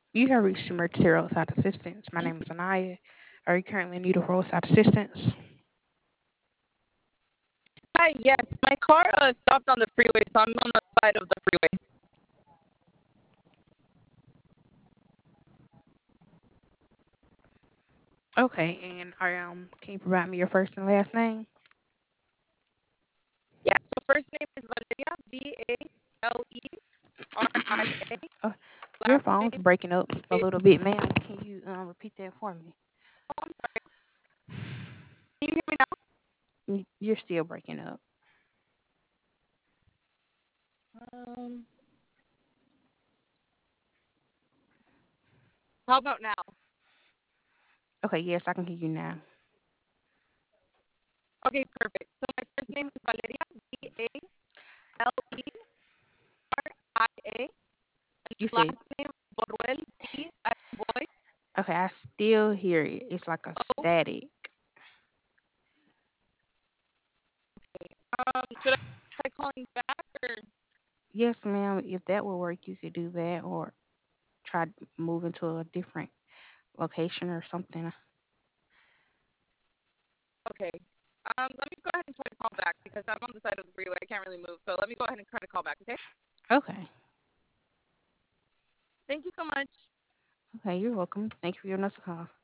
You have reached emergency roadside assistance. My name is Anaya. Are you currently in need of roadside assistance? Hi, yes. My car stopped on the freeway, so I'm on the side of the freeway. Okay, and can you provide me your first and last name? Yeah, so first name is Valeria, Valeria. Uh, your Last phone's name breaking up a is, little bit, ma'am. Can you repeat that for me? oh, I'm sorry. Can you hear me now? You're still breaking up. Um, how about now? Okay, yes, I can hear you now. Okay, perfect. So my first name is Valeria, Valeria, and You last said, name Boruel, B as in boy. okay, I still hear it. It's like a Oh, static. should I try calling back or? Yes, ma'am. If that will work, you could do that or try moving to a different location or something. Okay. Let me go ahead and try to call back because I'm on the side of the freeway. I can't really move. So let me go ahead and try to call back, okay? Okay. Thank you so much. Okay, you're welcome. Thank you for giving us a call.